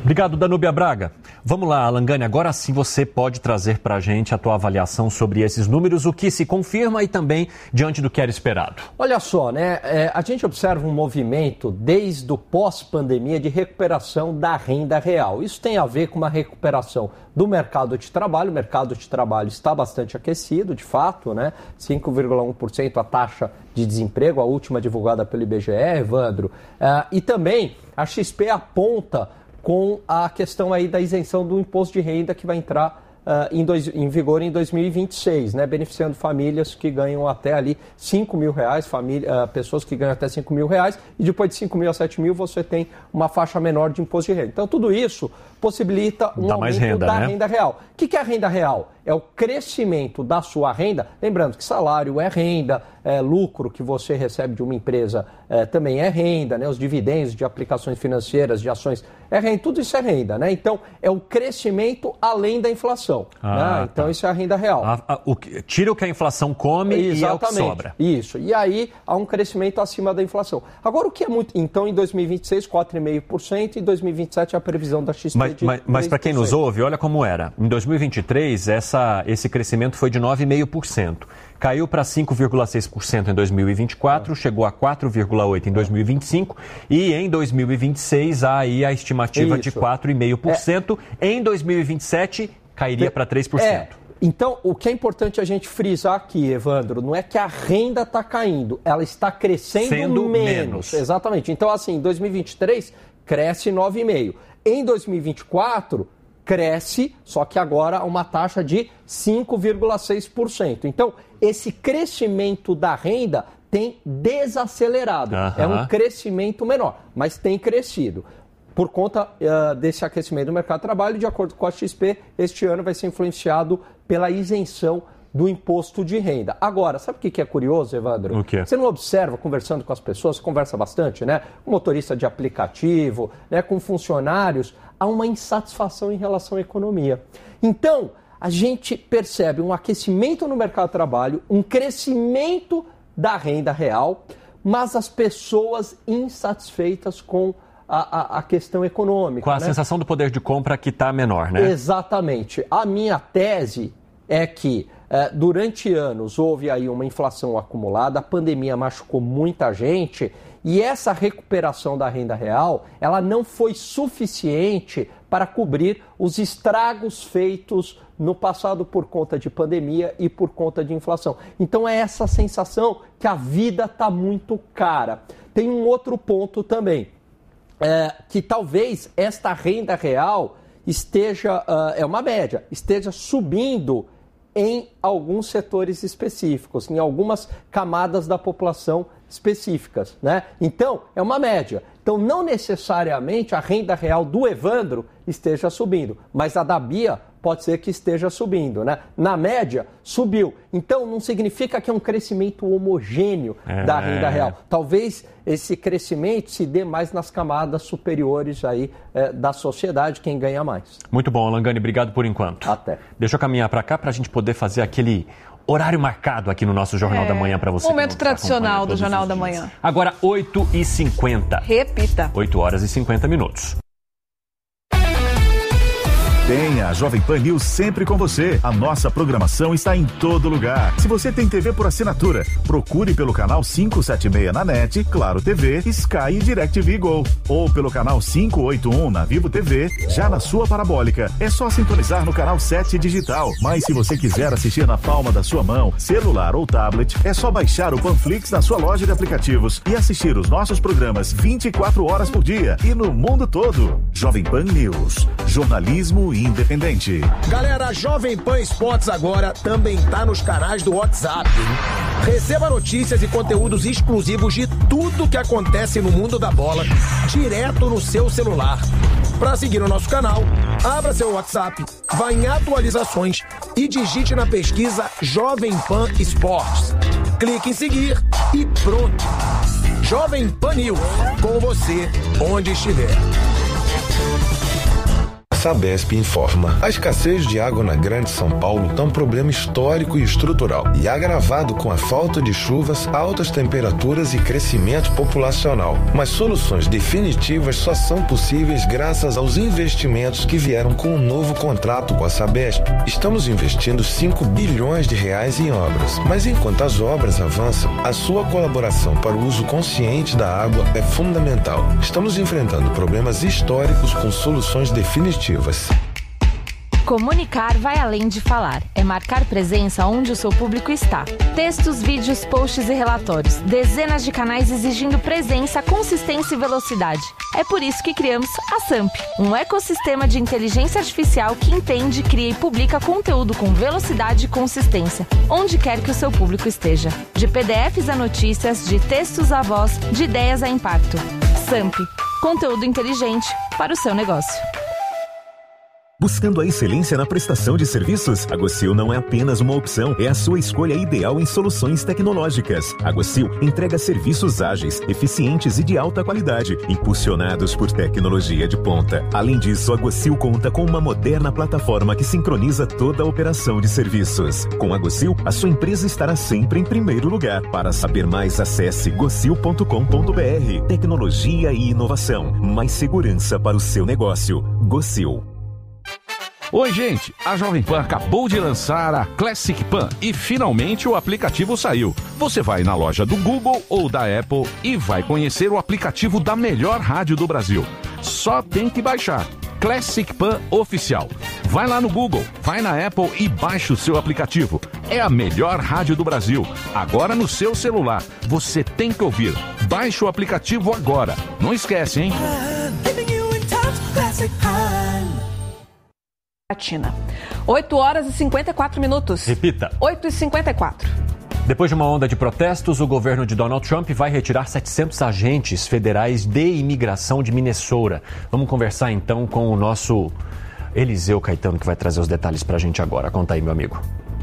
Obrigado, Danúbia Braga. Vamos lá, Alangani, agora sim você pode trazer para a gente a tua avaliação sobre esses números, o que se confirma e também diante do que era esperado. Olha só, né? É, a gente observa um movimento desde o pós-pandemia de recuperação da renda real. Isso tem a ver com uma recuperação do mercado de trabalho. O mercado de trabalho está bastante aquecido, de fato, né? cinco vírgula um por cento a taxa de desemprego, a última divulgada pelo I B G E, Evandro. Uh, e também a X P aponta com a questão aí da isenção do imposto de renda que vai entrar uh, em, dois, em vigor em dois mil e vinte e seis, né? Beneficiando famílias que ganham até ali cinco mil reais, família, uh, pessoas que ganham até cinco mil reais, e depois de cinco mil a sete mil você tem uma faixa menor de imposto de renda. Então tudo isso possibilita um Dá aumento mais renda, da né? renda real. O que, que é a renda real? É o crescimento da sua renda. Lembrando que salário é renda, é, lucro que você recebe de uma empresa é, também é renda, né? Os dividendos de aplicações financeiras, de ações, é renda, tudo isso é renda, né? Então, é o crescimento além da inflação. Ah, né? Então, tá. isso é a renda real. A, a, o, tira o que a inflação come Exatamente, e é o que sobra. Isso. E aí, há um crescimento acima da inflação. Agora, o que é muito... Então, em dois mil e vinte e seis, quatro vírgula cinco por cento, e em dois mil e vinte e sete, a previsão da X P Mas, de mas, mas para quem nos ouve, olha como era. Em dois mil e vinte e três, essa, esse crescimento foi de nove vírgula cinco por cento. Caiu para cinco vírgula seis por cento em dois mil e vinte e quatro, é. chegou a quatro vírgula oito por cento em dois mil e vinte e cinco e em dois mil e vinte e seis há aí a estimativa Isso. de quatro vírgula cinco por cento. É. Em dois mil e vinte e sete cairia para três por cento. É. Então, o que é importante a gente frisar aqui, Evandro, não é que a renda está caindo, ela está crescendo Sendo menos. menos. Exatamente. Então, assim, em dois mil e vinte e três cresce nove vírgula cinco por cento. Em dois mil e vinte e quatro cresce, só que agora uma taxa de cinco vírgula seis por cento. Então, esse crescimento da renda tem desacelerado. Uh-huh. É um crescimento menor, mas tem crescido. Por conta uh, desse aquecimento do mercado de trabalho, de acordo com a X P, este ano vai ser influenciado pela isenção do imposto de renda. Agora, sabe o que é curioso, Evandro? O quê? Você não observa, conversando com as pessoas, você conversa bastante, né? Com motorista de aplicativo, né? Com funcionários, há uma insatisfação em relação à economia. Então, a gente percebe um aquecimento no mercado de trabalho, um crescimento da renda real, mas as pessoas insatisfeitas com a, a, a questão econômica. Com a né? sensação do poder de compra que está menor, né? Exatamente. A minha tese é que eh, durante anos houve aí uma inflação acumulada, a pandemia machucou muita gente e essa recuperação da renda real, ela não foi suficiente para cobrir os estragos feitos no passado por conta de pandemia e por conta de inflação. Então é essa sensação que a vida está muito cara. Tem um outro ponto também, é, que talvez esta renda real esteja, uh, é uma média, esteja subindo em alguns setores específicos, em algumas camadas da população específicas, né? Então, é uma média. Então, não necessariamente a renda real do Evandro esteja subindo, mas a da Bia pode ser que esteja subindo, né? Na média, subiu. Então, não significa que é um crescimento homogêneo é. da renda real. Talvez esse crescimento se dê mais nas camadas superiores aí é, da sociedade, quem ganha mais. Muito bom, Alangani, obrigado por enquanto. Até. Deixa eu caminhar para cá para a gente poder fazer aquele horário marcado aqui no nosso Jornal é. da Manhã para você. Momento tradicional do Jornal da Manhã. Agora, oito e cinquenta. Repita. oito horas e cinquenta minutos. Tenha a Jovem Pan News sempre com você. A nossa programação está em todo lugar. Se você tem T V por assinatura, procure pelo canal quinhentos e setenta e seis na NET, Claro T V, Sky e DirecTV Go. Ou pelo canal quinhentos e oitenta e um na Vivo T V, já na sua parabólica. É só sintonizar no canal sete digital. Mas se você quiser assistir na palma da sua mão, celular ou tablet, é só baixar o Panflix na sua loja de aplicativos e assistir os nossos programas vinte e quatro horas por dia e no mundo todo. Jovem Pan News. Jornalismo independente. Galera, a Jovem Pan Esportes agora também tá nos canais do WhatsApp. Receba notícias e conteúdos exclusivos de tudo que acontece no mundo da bola, direto no seu celular. Para seguir o nosso canal, abra seu WhatsApp, vá em atualizações e digite na pesquisa Jovem Pan Esportes. Clique em seguir e pronto. Jovem Pan News, com você onde estiver. Sabesp informa. A escassez de água na Grande São Paulo é um problema histórico e estrutural e agravado com a falta de chuvas, altas temperaturas e crescimento populacional. Mas soluções definitivas só são possíveis graças aos investimentos que vieram com o novo contrato com a Sabesp. Estamos investindo cinco bilhões de reais em obras, mas enquanto as obras avançam, a sua colaboração para o uso consciente da água é fundamental. Estamos enfrentando problemas históricos com soluções definitivas. Comunicar vai além de falar. É marcar presença onde o seu público está. Textos, vídeos, posts e relatórios. Dezenas de canais exigindo presença, consistência e velocidade. É por isso que criamos a Samp, um ecossistema de inteligência artificial que entende, cria e publica conteúdo com velocidade e consistência, onde quer que o seu público esteja. De P D Fs a notícias, de textos a voz, de ideias a impacto. Samp, conteúdo inteligente para o seu negócio. Buscando a excelência na prestação de serviços? A Gocil não é apenas uma opção, é a sua escolha ideal em soluções tecnológicas. A Gocil entrega serviços ágeis, eficientes e de alta qualidade, impulsionados por tecnologia de ponta. Além disso, a Gocil conta com uma moderna plataforma que sincroniza toda a operação de serviços. Com a Gocil, a sua empresa estará sempre em primeiro lugar. Para saber mais, acesse gocil ponto com ponto b r. Tecnologia e inovação. Mais segurança para o seu negócio. Gocil. Oi, gente! A Jovem Pan acabou de lançar a Classic Pan e finalmente o aplicativo saiu. Você vai na loja do Google ou da Apple e vai conhecer o aplicativo da melhor rádio do Brasil. Só tem que baixar. Classic Pan Oficial. Vai lá no Google, vai na Apple e baixa o seu aplicativo. É a melhor rádio do Brasil. Agora no seu celular. Você tem que ouvir. Baixe o aplicativo agora. Não esquece, hein? Latina. oito horas e cinquenta e quatro minutos. Repita. oito e cinquenta e quatro. Depois de uma onda de protestos, o governo de Donald Trump vai retirar setecentos agentes federais de imigração de Minnesota. Vamos conversar então com o nosso Eliseu Caetano, que vai trazer os detalhes pra gente agora. Conta aí, meu amigo.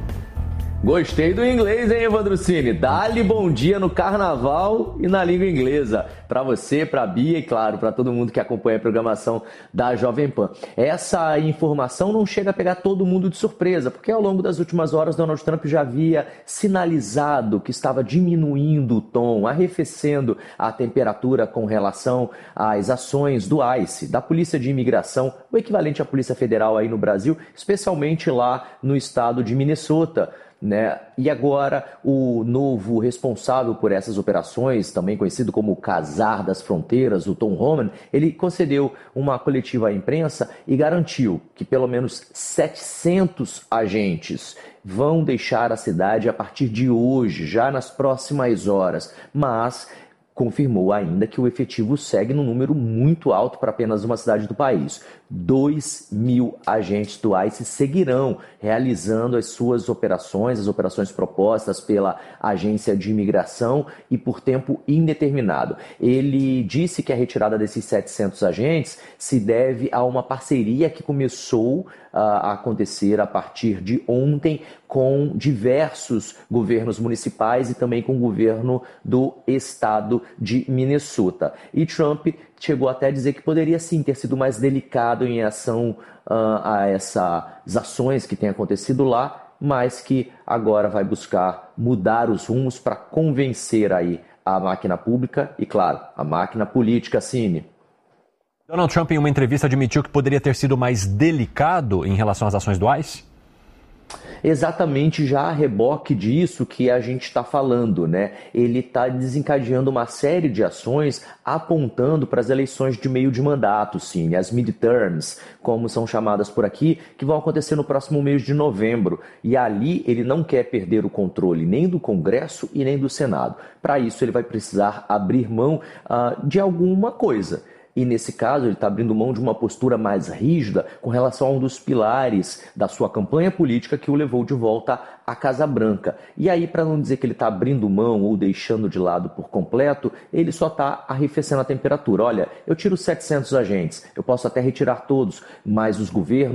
Gostei do inglês, hein, Evandro Cini? Dá-lhe bom dia no carnaval e na língua inglesa. Para você, para a Bia e, claro, para todo mundo que acompanha a programação da Jovem Pan. Essa informação não chega a pegar todo mundo de surpresa, porque ao longo das últimas horas, Donald Trump já havia sinalizado que estava diminuindo o tom, arrefecendo a temperatura com relação às ações do ICE, da Polícia de Imigração, o equivalente à Polícia Federal aí no Brasil, especialmente lá no estado de Minnesota. Né? E agora o novo responsável por essas operações, também conhecido como o Casar das Fronteiras, o Tom Homan, ele concedeu uma coletiva à imprensa e garantiu que pelo menos setecentos agentes vão deixar a cidade a partir de hoje, já nas próximas horas, mas confirmou ainda que o efetivo segue num número muito alto para apenas uma cidade do país. dois mil agentes do ICE seguirão realizando as suas operações, as operações propostas pela Agência de Imigração e por tempo indeterminado. Ele disse que a retirada desses setecentos agentes se deve a uma parceria que começou uh, a acontecer a partir de ontem com diversos governos municipais e também com o governo do estado de Minnesota. E Trump chegou até a dizer que poderia sim ter sido mais delicado em ação uh, a essas ações que têm acontecido lá, mas que agora vai buscar mudar os rumos para convencer aí a máquina pública e, claro, a máquina política, Cine. Donald Trump, em uma entrevista, admitiu que poderia ter sido mais delicado em relação às ações do ICE? Exatamente, já a reboque disso que a gente está falando, né? Ele está desencadeando uma série de ações apontando para as eleições de meio de mandato, sim, as midterms, como são chamadas por aqui, que vão acontecer no próximo mês de novembro. E ali ele não quer perder o controle nem do Congresso e nem do Senado. Para isso ele vai precisar abrir mão uh, de alguma coisa. E nesse caso ele está abrindo mão de uma postura mais rígida com relação a um dos pilares da sua campanha política que o levou de volta à Casa Branca. E aí, para não dizer que ele está abrindo mão ou deixando de lado por completo, ele só está arrefecendo a temperatura. Olha, eu tiro setecentos agentes, eu posso até retirar todos, mas os governos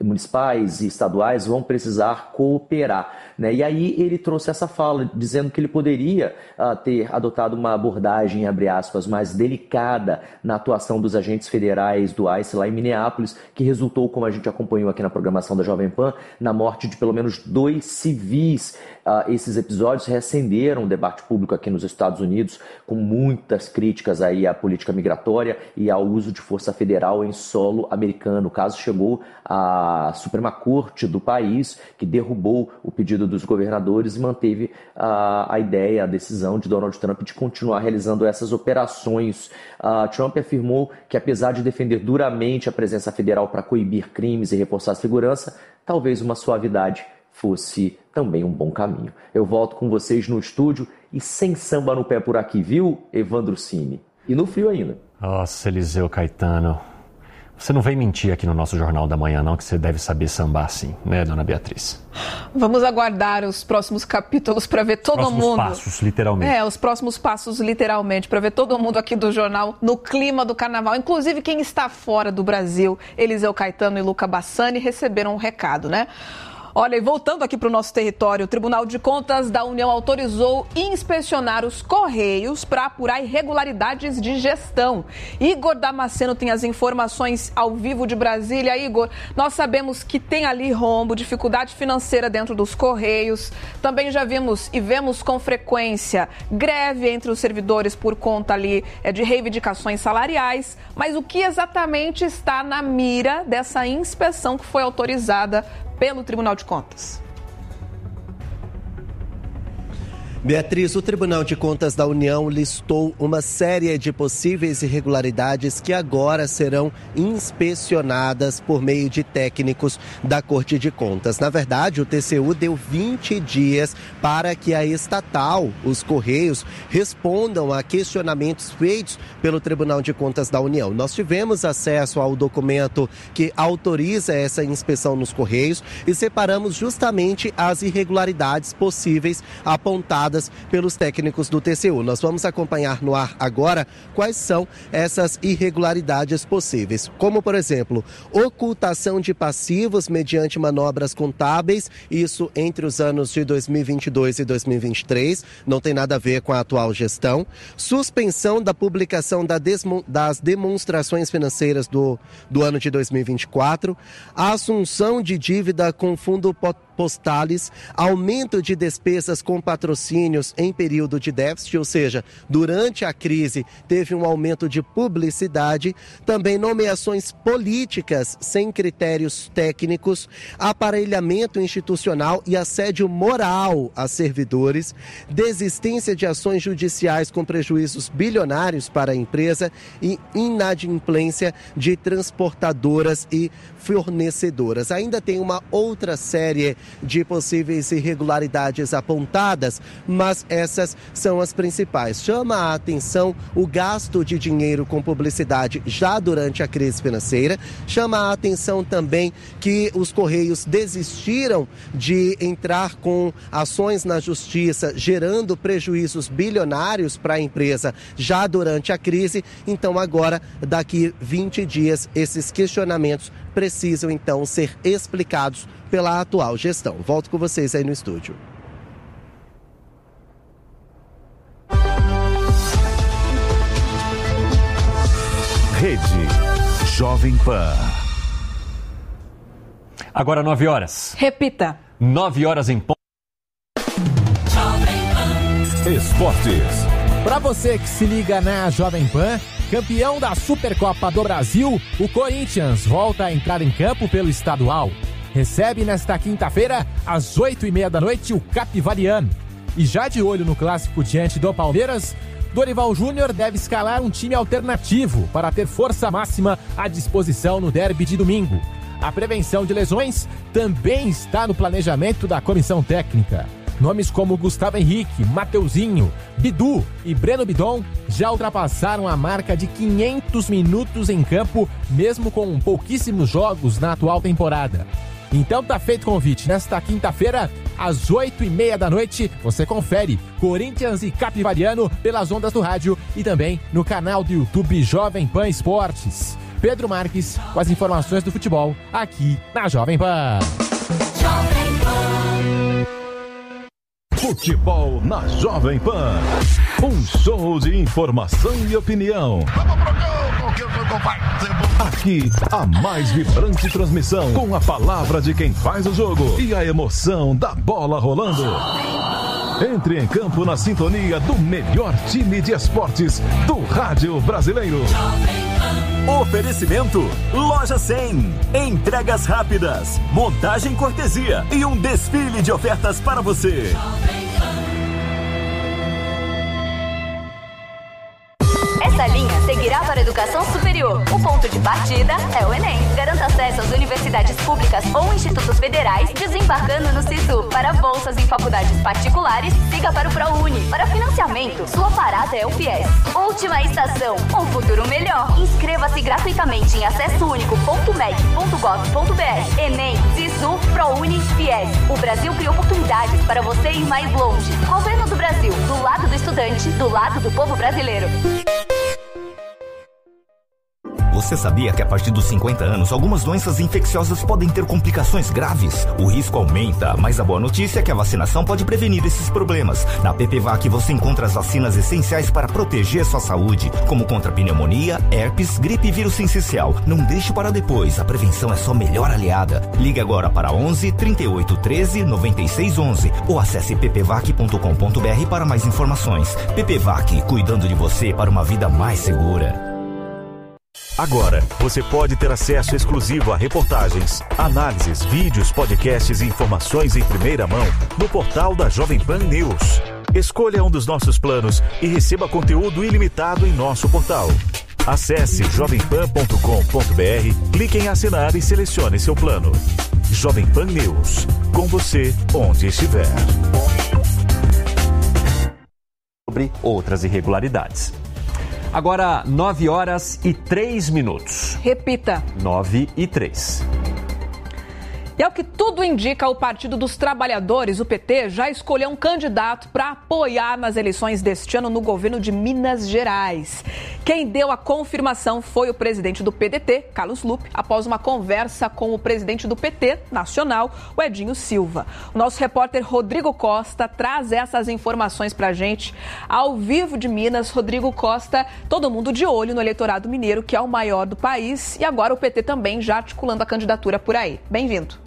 municipais e estaduais vão precisar cooperar, né? E aí ele trouxe essa fala, dizendo que ele poderia uh, ter adotado uma abordagem, abre aspas, mais delicada na atuação dos agentes federais do ICE lá em Minneapolis, que resultou, como a gente acompanhou aqui na programação da Jovem Pan, na morte de pelo menos dois civis. Uh, esses episódios reacenderam o debate público aqui nos Estados Unidos, com muitas críticas aí à política migratória e ao uso de força federal em solo americano. O caso chegou à Suprema Corte do país, que derrubou o pedido dos governadores e manteve uh, a ideia, a decisão de Donald Trump de continuar realizando essas operações. Uh, Trump afirmou que, apesar de defender duramente a presença federal para coibir crimes e reforçar a segurança, talvez uma suavidade fosse também um bom caminho. Eu volto com vocês no estúdio e sem samba no pé por aqui, viu, Evandro Cini? E no frio ainda. Nossa, Eliseu Caetano, você não vem mentir aqui no nosso Jornal da Manhã, não, que você deve saber sambar sim, né, dona Beatriz? Vamos aguardar os próximos capítulos para ver todo próximos mundo... Próximos passos, literalmente. É, os próximos passos, literalmente, para ver todo mundo aqui do jornal no clima do carnaval. Inclusive, quem está fora do Brasil, Eliseu Caetano e Luca Bassani, receberam um recado, né? Olha, e voltando aqui para o nosso território, o Tribunal de Contas da União autorizou inspecionar os Correios para apurar irregularidades de gestão. Igor Damasceno tem as informações ao vivo de Brasília. Igor, nós sabemos que tem ali rombo, dificuldade financeira dentro dos Correios. Também já vimos e vemos com frequência greve entre os servidores por conta ali de reivindicações salariais. Mas o que exatamente está na mira dessa inspeção que foi autorizada pelo Tribunal de Contas? Beatriz, o Tribunal de Contas da União listou uma série de possíveis irregularidades que agora serão inspecionadas por meio de técnicos da Corte de Contas. Na verdade, o T C U deu vinte dias para que a estatal, os Correios, respondam a questionamentos feitos pelo Tribunal de Contas da União. Nós tivemos acesso ao documento que autoriza essa inspeção nos Correios e separamos justamente as irregularidades possíveis apontadas pelos técnicos do T C U. Nós vamos acompanhar no ar agora quais são essas irregularidades possíveis, como, por exemplo, ocultação de passivos mediante manobras contábeis, isso entre os anos de dois mil e vinte e dois e dois mil e vinte e três, não tem nada a ver com a atual gestão, suspensão da publicação da desmo, das demonstrações financeiras do, do ano de dois mil e vinte e quatro, assunção de dívida com fundo postales, aumento de despesas com patrocínios em período de déficit, ou seja, durante a crise teve um aumento de publicidade, também nomeações políticas sem critérios técnicos, aparelhamento institucional e assédio moral a servidores, desistência de ações judiciais com prejuízos bilionários para a empresa e inadimplência de transportadoras e fornecedoras. Ainda tem uma outra série de possíveis irregularidades apontadas, mas essas são as principais. Chama a atenção o gasto de dinheiro com publicidade já durante a crise financeira. Chama a atenção também que os Correios desistiram de entrar com ações na justiça, gerando prejuízos bilionários para a empresa já durante a crise. Então agora, daqui vinte dias, esses questionamentos precisam então ser explicados pela atual gestão. Volto com vocês aí no estúdio. Rede Jovem Pan. Agora nove horas. Repita. Nove horas em ponto. Esportes. Para você que se liga na Jovem Pan, campeão da Supercopa do Brasil, o Corinthians volta a entrar em campo pelo estadual. Recebe nesta quinta-feira, às oito e meia da noite, o Capivariano. E já de olho no clássico diante do Palmeiras, Dorival Júnior deve escalar um time alternativo para ter força máxima à disposição no derby de domingo. A prevenção de lesões também está no planejamento da comissão técnica. Nomes como Gustavo Henrique, Mateuzinho, Bidu e Breno Bidon já ultrapassaram a marca de quinhentos minutos em campo, mesmo com pouquíssimos jogos na atual temporada. Então tá feito o convite. Nesta quinta-feira, às oito e meia da noite, você confere Corinthians e Capivariano pelas ondas do rádio e também no canal do YouTube Jovem Pan Esportes. Pedro Marques com as informações do futebol aqui na Jovem Pan. Futebol na Jovem Pan. Um show de informação e opinião. Aqui, a mais vibrante transmissão, com a palavra de quem faz o jogo e a emoção da bola rolando. Entre em campo na sintonia do melhor time de esportes do rádio brasileiro. Oferecimento Loja cem. Entregas rápidas, montagem cortesia e um desfile de ofertas para você. Essa linha seguirá para a educação superior. O ponto de partida é o Enem. Garanta acesso às universidades públicas ou institutos federais, desembarcando no SISU. Para bolsas em faculdades particulares, siga para o ProUni. Para financiamento, sua parada é o FIES. Última estação, um futuro melhor. Inscreva-se gratuitamente em acesso único ponto mec ponto gov ponto br. Enem, SISU, ProUni, FIES. O Brasil cria oportunidades para você ir mais longe. Governo do Brasil, do lado do estudante, do lado do povo brasileiro. Você sabia que a partir dos cinquenta anos, algumas doenças infecciosas podem ter complicações graves? O risco aumenta, mas a boa notícia é que a vacinação pode prevenir esses problemas. Na PPVAC você encontra as vacinas essenciais para proteger sua saúde, como contra pneumonia, herpes, gripe e vírus sincicial. Não deixe para depois, a prevenção é sua melhor aliada. Ligue agora para onze, trinta e oito, treze, noventa e seis, onze ou acesse p p vac ponto com ponto br para mais informações. PPVAC, cuidando de você para uma vida mais segura. Agora, você pode ter acesso exclusivo a reportagens, análises, vídeos, podcasts e informações em primeira mão no portal da Jovem Pan News. Escolha um dos nossos planos e receba conteúdo ilimitado em nosso portal. Acesse jovem pan ponto com ponto br, clique em assinar e selecione seu plano. Jovem Pan News, com você onde estiver. Sobre outras irregularidades. Agora, nove horas e três minutos. Repita. nove e três. E ao que tudo indica, o Partido dos Trabalhadores, o P T, já escolheu um candidato para apoiar nas eleições deste ano no governo de Minas Gerais. Quem deu a confirmação foi o presidente do P D T, Carlos Lupe, após uma conversa com o presidente do P T nacional, o Edinho Silva. O nosso repórter Rodrigo Costa traz essas informações para a gente ao vivo de Minas. Rodrigo Costa, todo mundo de olho no eleitorado mineiro, que é o maior do país, e agora o P T também já articulando a candidatura por aí. Bem-vindo.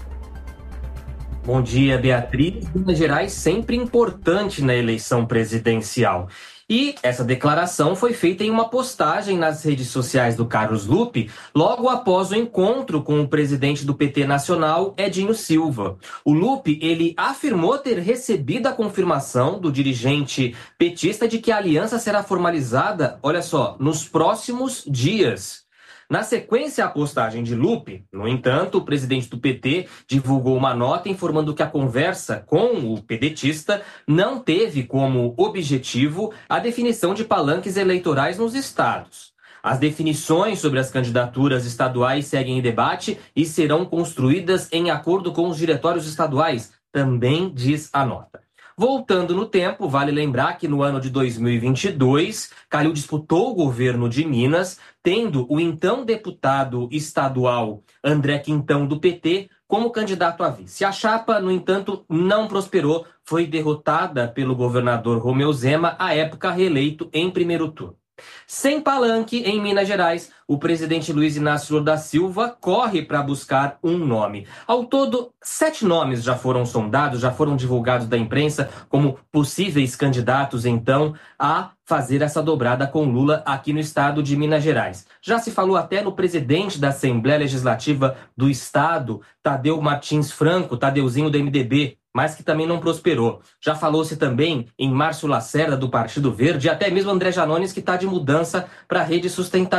Bom dia, Beatriz. Minas Gerais sempre importante na eleição presidencial. E essa declaração foi feita em uma postagem nas redes sociais do Carlos Lupe, logo após o encontro com o presidente do P T Nacional, Edinho Silva. O Lupe, ele afirmou ter recebido a confirmação do dirigente petista de que a aliança será formalizada, olha só, nos próximos dias. Na sequência à postagem de Lupe, no entanto, o presidente do P T divulgou uma nota informando que a conversa com o pedetista não teve como objetivo a definição de palanques eleitorais nos estados. As definições sobre as candidaturas estaduais seguem em debate e serão construídas em acordo com os diretórios estaduais, também diz a nota. Voltando no tempo, vale lembrar que no ano de dois mil e vinte e dois, Calil disputou o governo de Minas, tendo o então deputado estadual André Quintão, do P T, como candidato a vice. A chapa, no entanto, não prosperou, foi derrotada pelo governador Romeu Zema, à época reeleito em primeiro turno. Sem palanque, em Minas Gerais, o presidente Luiz Inácio Lula da Silva corre para buscar um nome. Ao todo, sete nomes já foram sondados, já foram divulgados da imprensa como possíveis candidatos, então, a fazer essa dobrada com Lula aqui no estado de Minas Gerais. Já se falou até no presidente da Assembleia Legislativa do estado, Tadeu Martins Franco, Tadeuzinho do M D B, mas que também não prosperou. Já falou-se também em Márcio Lacerda, do Partido Verde, e até mesmo André Janones, que está de mudança para a Rede Sustentabilidade.